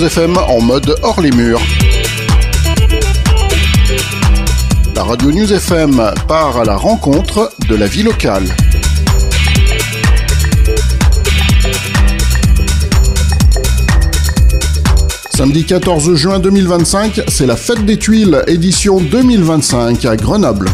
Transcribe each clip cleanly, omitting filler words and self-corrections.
FM en mode hors les murs. La radio News FM part à la rencontre de la vie locale. Samedi 14 juin 2025, c'est la Fête des Tuiles, édition 2025 à Grenoble.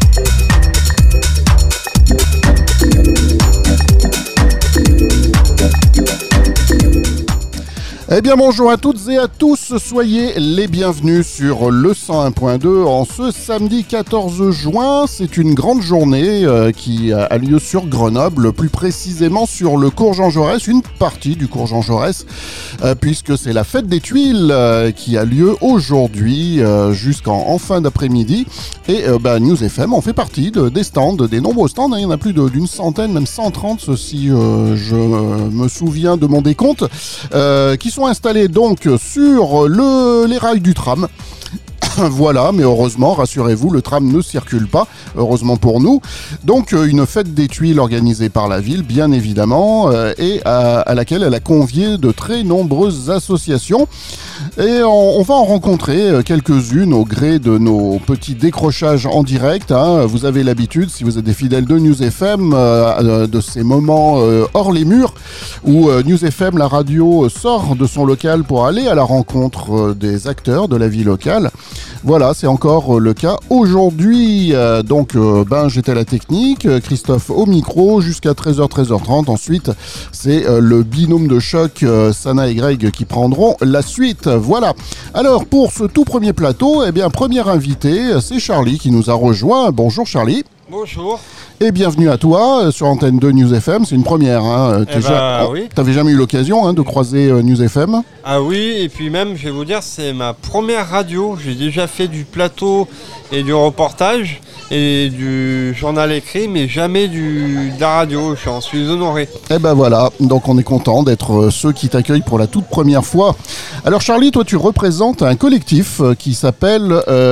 Eh bien bonjour à toutes et à tous, soyez les bienvenus sur le 101.2 en ce samedi 14 juin. C'est une grande journée qui a lieu sur Grenoble, plus précisément sur le cours Jean Jaurès, une partie du cours Jean Jaurès, puisque c'est la Fête des Tuiles qui a lieu aujourd'hui jusqu'en fin d'après-midi. Et News FM en fait partie des stands, des nombreux stands, il y en a plus d'une centaine, même 130 si je me souviens de mon décompte, qui sont installés donc sur les rails du tram. Voilà, mais heureusement, rassurez-vous, le tram ne circule pas, heureusement pour nous. Donc une fête des tuiles organisée par la ville, bien évidemment, et à laquelle elle a convié de très nombreuses associations. Et on va en rencontrer quelques-unes au gré de nos petits décrochages en direct. Vous avez l'habitude, si vous êtes des fidèles de News FM, de ces moments hors les murs, où News FM, la radio, sort de son local pour aller à la rencontre des acteurs de la vie locale. Voilà, c'est encore le cas aujourd'hui. J'étais à la technique, Christophe au micro, jusqu'à 13h, 13h30. Ensuite, c'est le binôme de choc, Sana et Greg, qui prendront la suite. Voilà. Alors, pour ce tout premier plateau, premier invité, c'est Charlie qui nous a rejoint. Bonjour Charlie. Bonjour. Et bienvenue à toi sur Antenne 2 News FM, c'est une première. Oui. T'avais jamais eu l'occasion de croiser News FM ? Ah oui, et puis même, je vais vous dire, c'est ma première radio. J'ai déjà fait du plateau et du reportage et du journal écrit, mais jamais de la radio. Je suis honoré. Et voilà, donc on est content d'être ceux qui t'accueillent pour la toute première fois. Alors Charlie, toi tu représentes un collectif qui s'appelle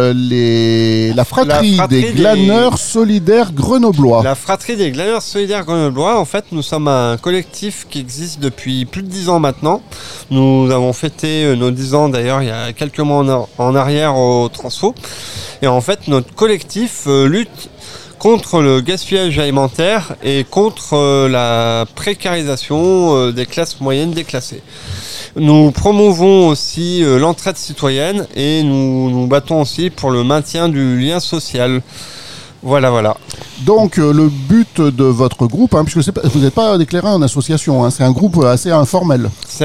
la Fratrie des Glaneurs Solidaires Grenoblois. La Fratrie des Glaneurs Solidaires Grenoblois, en fait, nous sommes un collectif qui existe depuis plus de 10 ans maintenant. Nous avons fêté nos 10 ans d'ailleurs il y a quelques mois en arrière au Transfo. Et en fait, notre collectif lutte contre le gaspillage alimentaire et contre la précarisation des classes moyennes déclassées. Nous promouvons aussi l'entraide citoyenne et nous nous battons aussi pour le maintien du lien social. Voilà. Donc le but de votre groupe, puisque vous n'êtes pas déclaré en association, c'est un groupe assez informel. On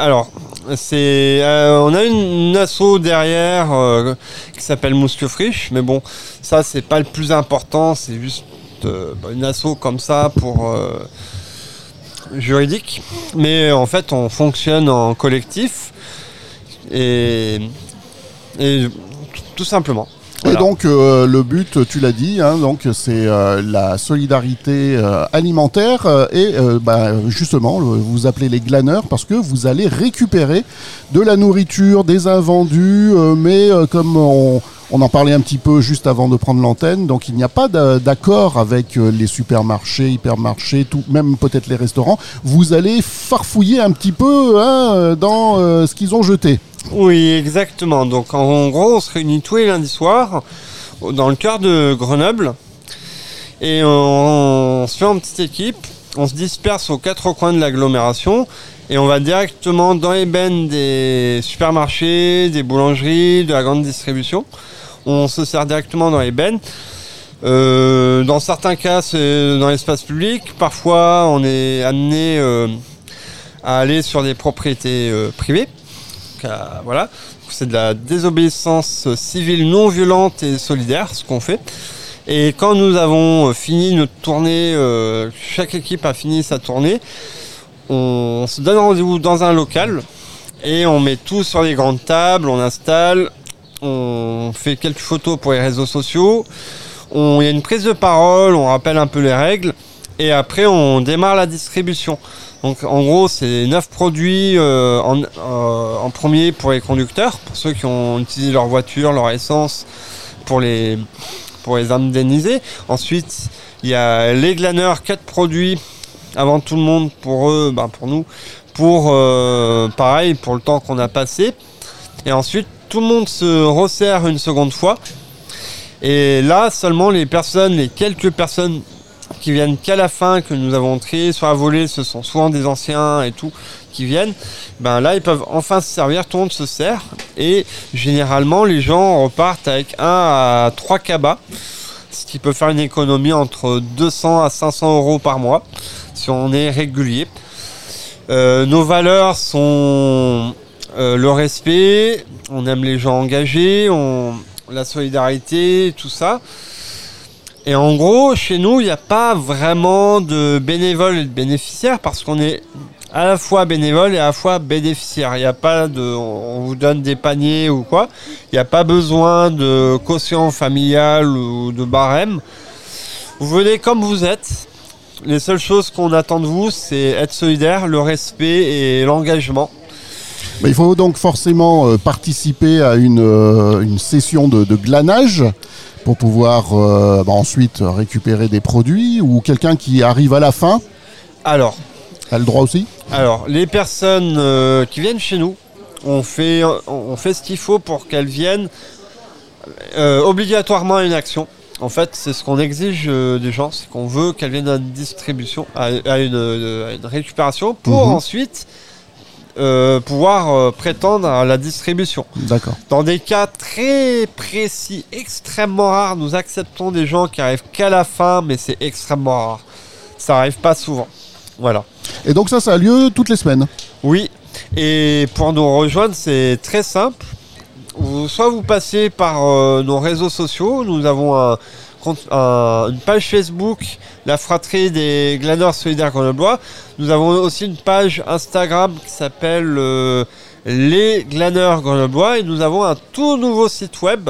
a une asso derrière qui s'appelle Mousque Friche, mais bon, ça c'est pas le plus important, c'est juste une asso comme ça pour juridique. Mais en fait, on fonctionne en collectif et tout simplement. Voilà. Et donc le but, tu l'as dit, c'est la solidarité alimentaire justement, vous appelez les glaneurs parce que vous allez récupérer de la nourriture, des invendus, mais comme on en parlait un petit peu juste avant de prendre l'antenne, donc il n'y a pas d'accord avec les supermarchés, hypermarchés, même peut-être les restaurants. Vous allez farfouiller un petit peu dans ce qu'ils ont jeté. Oui, exactement. Donc en gros, on se réunit tous les lundis soirs dans le cœur de Grenoble et on se fait en petite équipe. On se disperse aux 4 coins de l'agglomération et on va directement dans les bennes des supermarchés, des boulangeries, de la grande distribution. On se sert directement dans les bennes. Dans certains cas, c'est dans l'espace public. Parfois, on est amené à aller sur des propriétés privées. Voilà, c'est de la désobéissance civile non violente et solidaire, ce qu'on fait. Et quand nous avons fini notre tournée, chaque équipe a fini sa tournée, on se donne rendez-vous dans un local et on met tout sur les grandes tables, on installe, on fait quelques photos pour les réseaux sociaux, il y a une prise de parole, on rappelle un peu les règles et après on démarre la distribution. Donc en gros c'est 9 produits en premier pour les conducteurs, pour ceux qui ont utilisé leur voiture, leur essence pour les indemniser. Ensuite il y a les glaneurs, 4 produits avant tout le monde pour eux, pour nous, pour pareil, pour le temps qu'on a passé. Et ensuite, tout le monde se resserre une seconde fois. Et là, seulement les quelques personnes qui viennent qu'à la fin, que nous avons trié sur la volée, ce sont souvent des anciens et tout, qui viennent, ben là ils peuvent enfin se servir, tout le monde se sert, et généralement les gens repartent avec 1 à 3 cabas, ce qui peut faire une économie entre 200 à 500 euros par mois, si on est régulier. Nos valeurs sont le respect, on aime les gens engagés, la solidarité, tout ça. Et en gros, chez nous, il n'y a pas vraiment de bénévoles et de bénéficiaires parce qu'on est à la fois bénévole et à la fois bénéficiaire. Il n'y a pas on vous donne des paniers ou quoi. Il n'y a pas besoin de quotient familial ou de barème. Vous venez comme vous êtes. Les seules choses qu'on attend de vous, c'est être solidaire, le respect et l'engagement. Il faut donc forcément participer à une session de glanage pour pouvoir ensuite récupérer des produits, ou quelqu'un qui arrive à la fin a le droit aussi. Alors, les personnes qui viennent chez nous, on fait ce qu'il faut pour qu'elles viennent obligatoirement à une action. En fait, c'est ce qu'on exige des gens, c'est qu'on veut qu'elles viennent à une distribution, à une récupération, pour ensuite pouvoir prétendre à la distribution. D'accord. Dans des cas très précis, extrêmement rares, nous acceptons des gens qui arrivent qu'à la fin, mais c'est extrêmement rare. Ça arrive pas souvent. Voilà. Et donc ça a lieu toutes les semaines? Oui. Et pour nous rejoindre, c'est très simple. Soit vous passez par nos réseaux sociaux. Nous avons une page Facebook, la fratrie des glaneurs solidaires grenoblois. Nous avons aussi une page Instagram qui s'appelle les glaneurs grenoblois, et nous avons un tout nouveau site web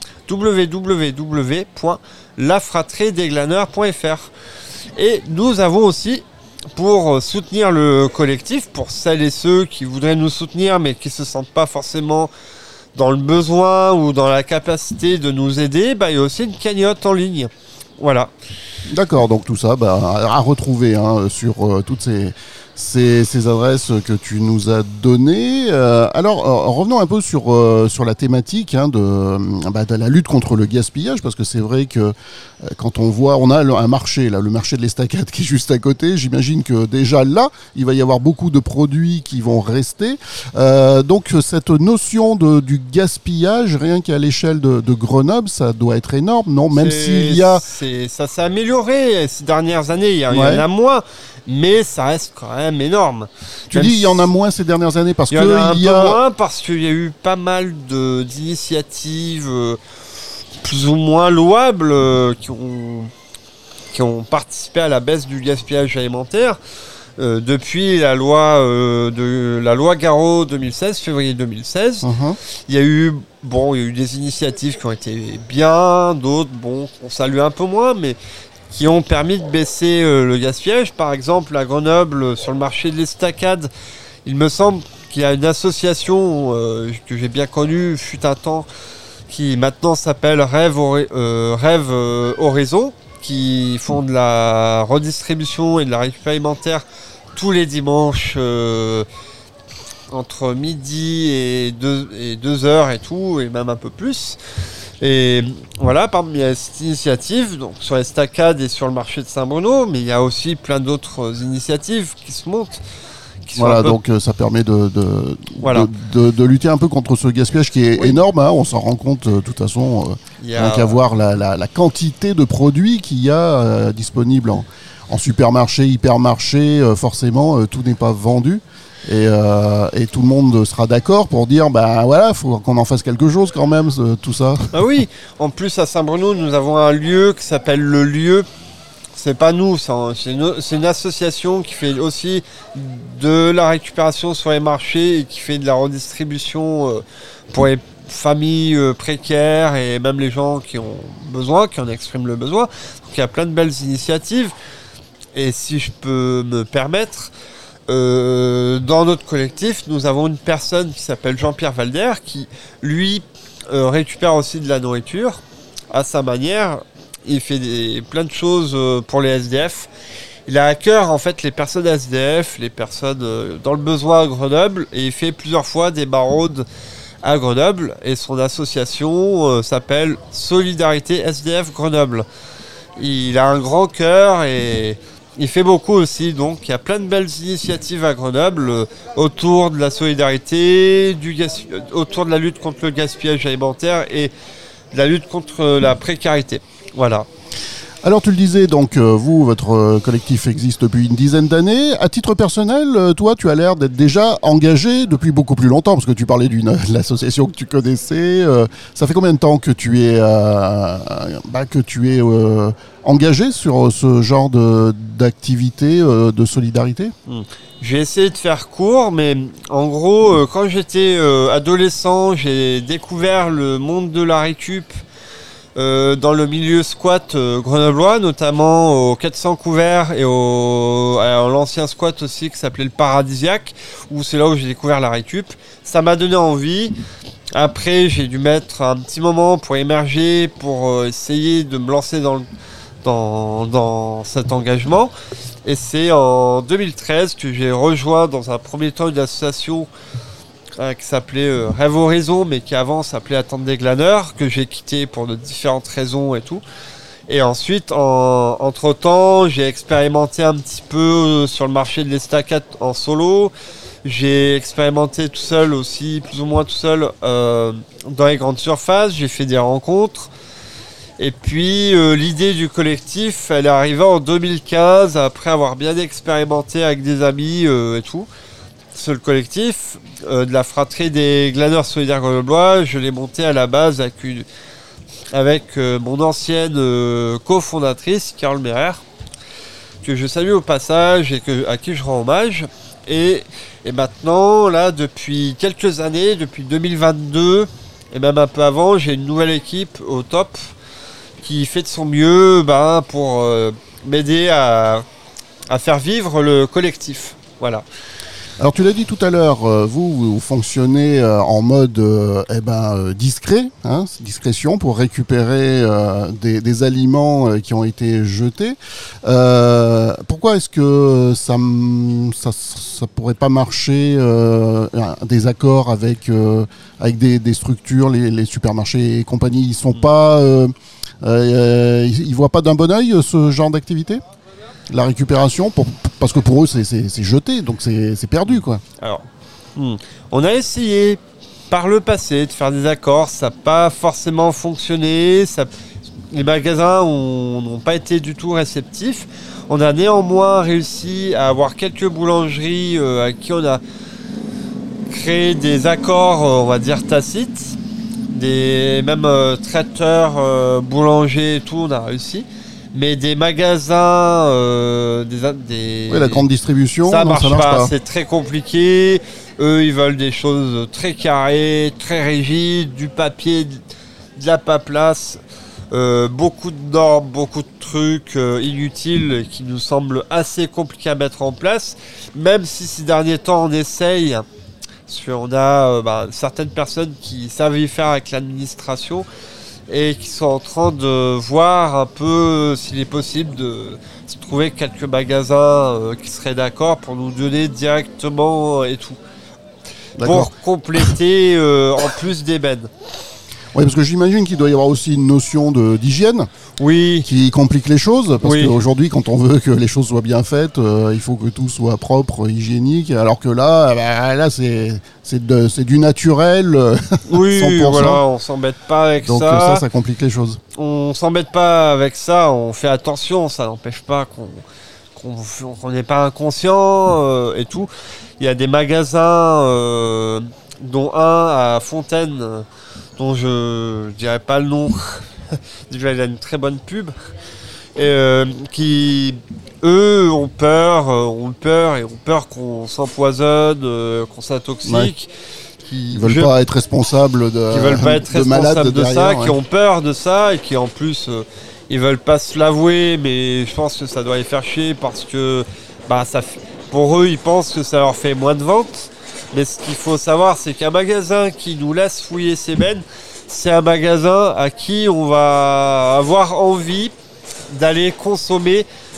www.lafratriedesglaneurs.fr. Et nous avons aussi, pour soutenir le collectif, pour celles et ceux qui voudraient nous soutenir mais qui ne se sentent pas forcément dans le besoin ou dans la capacité de nous aider, il y a aussi une cagnotte en ligne. Voilà. D'accord, donc tout ça à retrouver sur toutes ces adresses que tu nous as données. Alors, revenons un peu sur la thématique de la lutte contre le gaspillage, parce que c'est vrai que quand on a un marché, là, le marché de l'Estacade qui est juste à côté, j'imagine que déjà là, il va y avoir beaucoup de produits qui vont rester. Donc cette notion du gaspillage, rien qu'à l'échelle de Grenoble, ça doit être énorme, non? Même s'il y a... Ça s'est amélioré ces dernières années, il y en a moins. Mais ça reste quand même énorme. Tu dis il y en a moins ces dernières années parce qu'il y a un peu moins parce qu'il y a eu pas mal d'initiatives plus ou moins louables qui ont participé à la baisse du gaspillage alimentaire depuis la loi Garot 2016, février 2016. Il y a eu des initiatives qui ont été bien, d'autres qu'on salue un peu moins, mais qui ont permis de baisser le gaspillage. Par exemple, à Grenoble, sur le marché de l'Estacade, il me semble qu'il y a une association que j'ai bien connue, fut un temps, qui maintenant s'appelle Rêve Horizon, qui font de la redistribution et de la récup alimentaire tous les dimanches entre midi et 2 heures et tout, et même un peu plus. Et voilà, il y a cette initiative donc, sur l'Estacade et sur le marché de Saint-Bruno, mais il y a aussi plein d'autres initiatives qui se montent. Donc ça permet de lutter un peu contre ce gaspillage qui est énorme, on s'en rend compte de toute façon, qu'à voir la quantité de produits qu'il y a disponibles en supermarché, hypermarché, forcément tout n'est pas vendu. Et tout le monde sera d'accord pour dire faut qu'on en fasse quelque chose quand même, tout ça. Ah oui, en plus à Saint-Bruno nous avons un lieu qui s'appelle le Lieu. C'est pas nous, c'est une association qui fait aussi de la récupération sur les marchés et qui fait de la redistribution pour les familles précaires et même les gens qui ont besoin, qui en expriment le besoin. Donc il y a plein de belles initiatives. Et si je peux me permettre, dans notre collectif, nous avons une personne qui s'appelle Jean-Pierre Valder qui, lui, récupère aussi de la nourriture à sa manière. Il fait plein de choses pour les SDF. il a à cœur en fait les personnes SDF, les personnes dans le besoin à Grenoble, et il fait plusieurs fois des maraudes à Grenoble, et son association s'appelle Solidarité SDF Grenoble. Il a un grand cœur et il fait beaucoup aussi, donc il y a plein de belles initiatives à Grenoble autour de la solidarité, autour de la lutte contre le gaspillage alimentaire et de la lutte contre la précarité. Voilà. Alors tu le disais, donc vous, votre collectif existe depuis une dizaine d'années. À titre personnel, toi, tu as l'air d'être déjà engagé depuis beaucoup plus longtemps, parce que tu parlais de l'association que tu connaissais. Ça fait combien de temps que tu es, engagé sur ce genre d'activité de solidarité ? J'ai essayé de faire court, mais en gros, quand j'étais adolescent, j'ai découvert le monde de la récup dans le milieu squat grenoblois, notamment au 400 couverts et à l'ancien squat aussi qui s'appelait le Paradisiaque, où c'est là où j'ai découvert la récup. Ça m'a donné envie. Après, j'ai dû mettre un petit moment pour émerger, pour essayer de me lancer dans cet engagement. Et c'est en 2013 que j'ai rejoint dans un premier temps une association qui s'appelait Rêve Horizon, mais qui avant s'appelait Attente des Glaneurs, que j'ai quitté pour de différentes raisons et tout. Et ensuite, entre-temps, j'ai expérimenté un petit peu sur le marché de l'estacade en solo. J'ai expérimenté tout seul aussi, plus ou moins tout seul, dans les grandes surfaces. J'ai fait des rencontres. Et puis, l'idée du collectif, elle est arrivée en 2015, après avoir bien expérimenté avec des amis et tout. C'est le collectif de la fratrie des glaneurs solidaires grenoblois. Je l'ai monté à la base avec mon ancienne cofondatrice, Carole Merer, que je salue au passage et à qui je rends hommage. Et maintenant, là, depuis quelques années, depuis 2022, et même un peu avant, j'ai une nouvelle équipe au top qui fait de son mieux pour m'aider à faire vivre le collectif. Voilà. Alors tu l'as dit tout à l'heure, vous fonctionnez en mode discret, discrétion, pour récupérer des aliments qui ont été jetés. Pourquoi est-ce que ça pourrait pas marcher des accords avec des structures, les supermarchés et compagnie, ils sont pas, ils voient pas d'un bon œil ce genre d'activité ? La récupération, parce que pour eux c'est jeté, donc c'est perdu quoi. Alors, on a essayé par le passé de faire des accords, ça n'a pas forcément fonctionné, les magasins n'ont pas été du tout réceptifs. On a néanmoins réussi à avoir quelques boulangeries à qui on a créé des accords, on va dire tacites, même traiteurs, boulangers et tout, on a réussi. Mais des magasins, la grande distribution, ça marche pas. C'est très compliqué. Eux, ils veulent des choses très carrées, très rigides, du papier, de la papelasse, beaucoup de normes, beaucoup de trucs inutiles qui nous semblent assez compliqués à mettre en place. Même si ces derniers temps, on essaye, parce qu'on a certaines personnes qui savent y faire avec l'administration, et qui sont en train de voir un peu s'il est possible de se trouver quelques magasins qui seraient d'accord pour nous donner directement et tout. D'accord. Pour compléter en plus des bennes. Oui, parce que j'imagine qu'il doit y avoir aussi une notion d'hygiène qui complique les choses. Parce qu'aujourd'hui, quand on veut que les choses soient bien faites, il faut que tout soit propre, hygiénique. Alors que là c'est du naturel. Oui, 100%. Voilà, on s'embête pas avec donc, ça. Donc ça complique les choses. On s'embête pas avec ça, on fait attention. Ça n'empêche pas qu'on n'est pas inconscient et tout. Il y a des magasins, dont un à Fontaine, dont je dirais pas le nom. Déjà, il a une très bonne pub. Qui, eux, ont peur qu'on s'empoisonne, qu'on s'intoxique. Ils veulent pas être responsables de ça, qui ont peur de ça et qui en plus ils veulent pas se l'avouer, mais je pense que ça doit les faire chier parce que pour eux ils pensent que ça leur fait moins de ventes. Mais ce qu'il faut savoir, c'est qu'un magasin qui nous laisse fouiller ses bennes, c'est un magasin à qui on va avoir envie d'aller consommer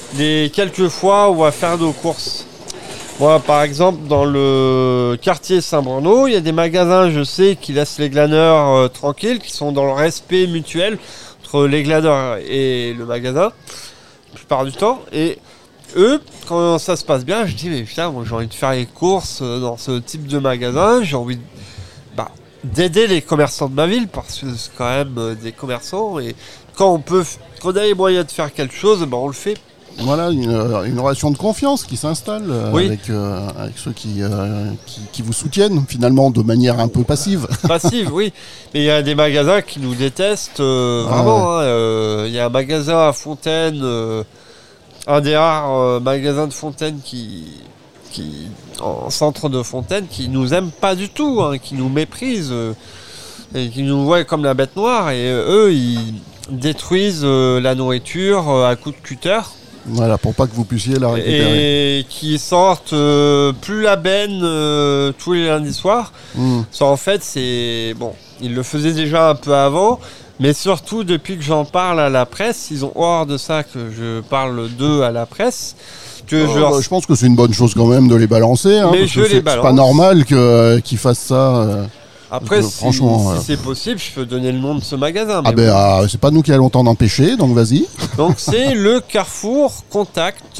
les quelques fois où on va faire nos courses. Moi, par exemple, dans le quartier Saint-Bruno, il y a des magasins, je sais, qui laissent les glaneurs tranquilles, qui sont dans le respect mutuel entre les glaneurs et le magasin, la plupart du temps. Et eux, quand ça se passe bien, je dis, mais putain, moi j'ai envie de faire les courses dans ce type de magasin, j'ai envie d'aider les commerçants de ma ville, parce que c'est quand même des commerçants, et quand on a les moyens de faire quelque chose, on le fait. Voilà, une relation de confiance qui s'installe avec ceux qui vous soutiennent finalement de manière un peu passive. Passive, oui. Mais il y a des magasins qui nous détestent vraiment. Il y a un magasin à Fontaine, un des rares magasins de Fontaine qui en centre de Fontaine, qui nous aime pas du tout, qui nous méprise et qui nous voit comme la bête noire. Et eux, ils détruisent la nourriture à coups de cutter. Voilà, pour pas que vous puissiez la récupérer. Et qui sortent plus la benne tous les lundis soirs. Ça, en fait, c'est... Bon, ils le faisaient déjà un peu avant, mais surtout, depuis que j'en parle à la presse, ils ont horreur de ça que je parle d'eux à la presse. Je pense que c'est une bonne chose quand même de les balancer. Mais parce que c'est pas normal qu'ils fassent ça... Après, si c'est possible, je peux donner le nom de ce magasin. C'est pas nous qui allons t'en empêcher, donc vas-y. Donc c'est le Carrefour Contact,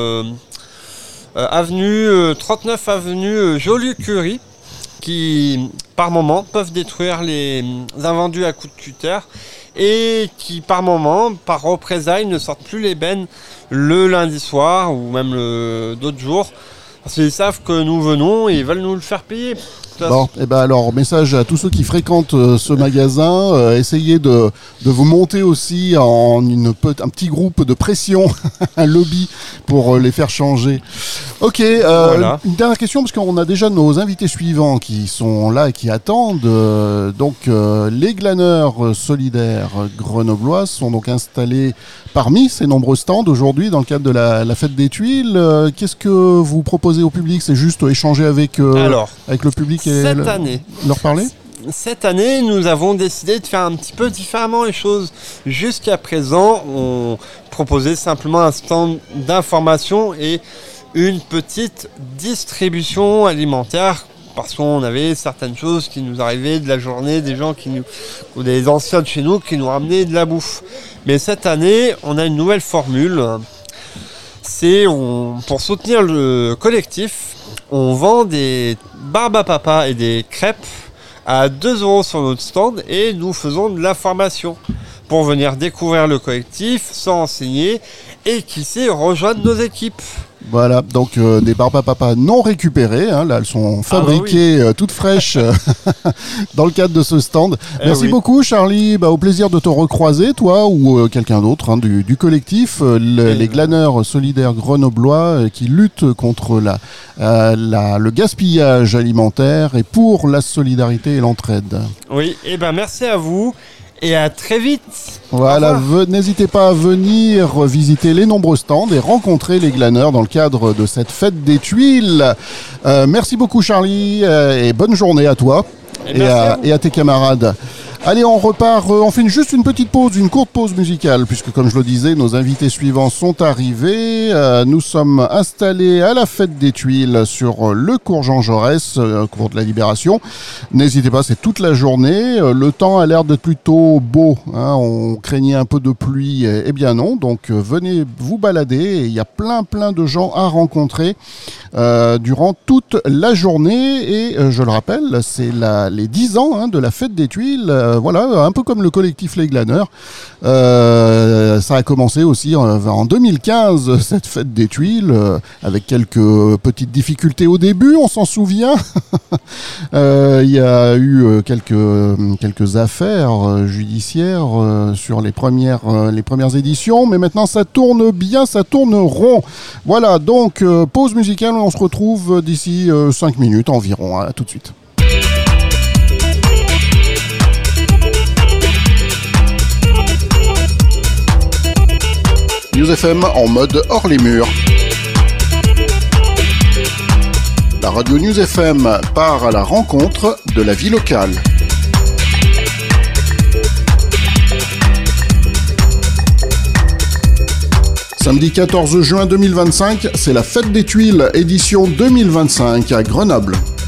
39 avenue Joliot-Curie, qui par moment peuvent détruire les invendus à coups de cutter et qui par moment, par représailles, ne sortent plus les bennes le lundi soir ou même d'autres jours. Parce qu'ils savent que nous venons et ils veulent nous le faire payer. Bon, alors, message à tous ceux qui fréquentent ce magasin, essayez de vous monter aussi en un petit groupe de pression, un lobby pour les faire changer. Ok, voilà. Une dernière question, parce qu'on a déjà nos invités suivants qui sont là et qui attendent. Les glaneurs solidaires grenoblois sont donc installés parmi ces nombreux stands aujourd'hui dans le cadre de la fête des Tuiles. Qu'est-ce que vous proposez au public ? C'est juste échanger avec le public et leur parler ? Cette année, nous avons décidé de faire un petit peu différemment les choses. Jusqu'à présent, on proposait simplement un stand d'information et une petite distribution alimentaire, parce qu'on avait certaines choses qui nous arrivaient de la journée, des gens ou des anciens de chez nous qui nous ramenaient de la bouffe. Mais cette année, on a une nouvelle formule. Pour soutenir le collectif, on vend des barbes à papa et des crêpes à 2 € sur notre stand et nous faisons de l'information pour venir découvrir le collectif, s'enseigner et qui sait rejoindre nos équipes. Voilà, donc des barbes à papa non récupérées, là elles sont fabriquées toutes fraîches dans le cadre de ce stand. Merci beaucoup Charlie, au plaisir de te recroiser, toi ou quelqu'un d'autre du collectif, les glaneurs solidaires grenoblois qui luttent contre le gaspillage alimentaire et pour la solidarité et l'entraide. Oui, merci à vous. Et à très vite. Voilà, n'hésitez pas à venir visiter les nombreux stands et rencontrer les glaneurs dans le cadre de cette fête des Tuiles. Merci beaucoup Charlie et bonne journée à toi et à tes camarades. Allez, on repart, on fait juste une petite pause, une courte pause musicale, puisque comme je le disais, nos invités suivants sont arrivés. Nous sommes installés à la fête des Tuiles sur le cours Jean Jaurès, cours de la Libération. N'hésitez pas, c'est toute la journée. Le temps a l'air d'être plutôt beau. On craignait un peu de pluie, eh bien non. Donc venez vous balader. Il y a plein de gens à rencontrer durant toute la journée. Et je le rappelle, c'est les 10 ans de la fête des Tuiles. Voilà, un peu comme le collectif Les Glaneurs. Ça a commencé aussi en 2015, cette fête des Tuiles, avec quelques petites difficultés au début, on s'en souvient. Il y a eu quelques affaires judiciaires sur les premières éditions, mais maintenant ça tourne bien, ça tourne rond. Voilà, donc pause musicale, on se retrouve d'ici 5 minutes environ. À tout de suite. News FM en mode hors les murs. La radio News FM part à la rencontre de la vie locale. Samedi 14 juin 2025, c'est la Fête des Tuiles, édition 2025 à Grenoble.